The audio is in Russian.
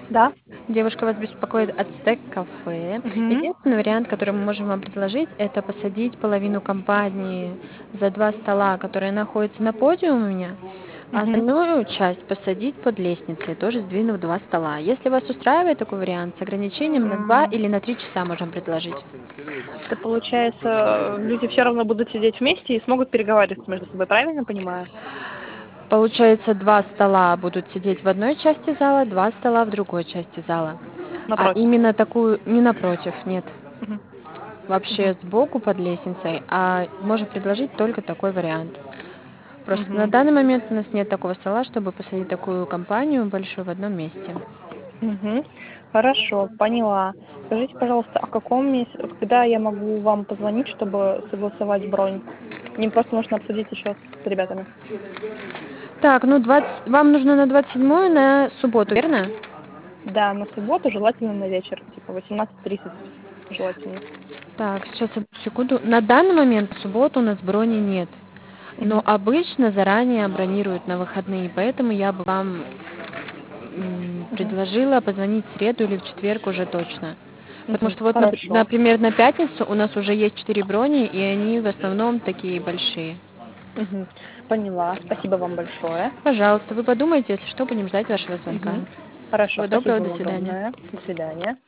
Да. Девушка, вас беспокоит Ацтек кафе. Мгм. Единственный вариант, который мы можем вам предложить, это посадить половину компании за 2 стола, которые находятся на подиуме у меня, а Мгм. остальную часть посадить под лестницей, тоже сдвинув 2 стола. Если вас устраивает такой вариант, с ограничением на 2 М, или на 3 часа можем предложить. Это получается, люди все равно будут сидеть вместе и смогут переговариваться между собой, правильно понимаю? Получается, 2 стола будут сидеть в одной части зала, 2 стола в другой части зала. А Напротив. именно такую не напротив, нет. Мгм. Мгм. Вообще сбоку под лестницей, а можем предложить только такой вариант. Просто на Мгм. данный момент у нас нет такого стола, чтобы посадить такую компанию большую в одном месте. Мгм. Хорошо, поняла. Скажите, пожалуйста, когда я могу вам позвонить, чтобы согласовать бронь? Мне просто нужно обсудить еще с ребятами. Так, ну 20, вам нужно на 27 на субботу, верно? Да, на субботу желательно на вечер, типа 18:30 желательно. Так, сейчас одну секунду. На данный момент в субботу у нас брони нет. Но Мгм. обычно заранее бронируют на выходные, поэтому я бы вам Мгм. предложила позвонить в среду или в четверг уже точно. Потому Мгм. что вот, Хорошо. например, на пятницу у нас уже есть 4 брони, и они в основном такие большие. Мгм. Поняла. Спасибо вам большое. Пожалуйста, вы подумайте, если что, будем ждать вашего звонка. Мгм. Хорошо, Всего доброго, спасибо до вам свидания. огромное. До свидания.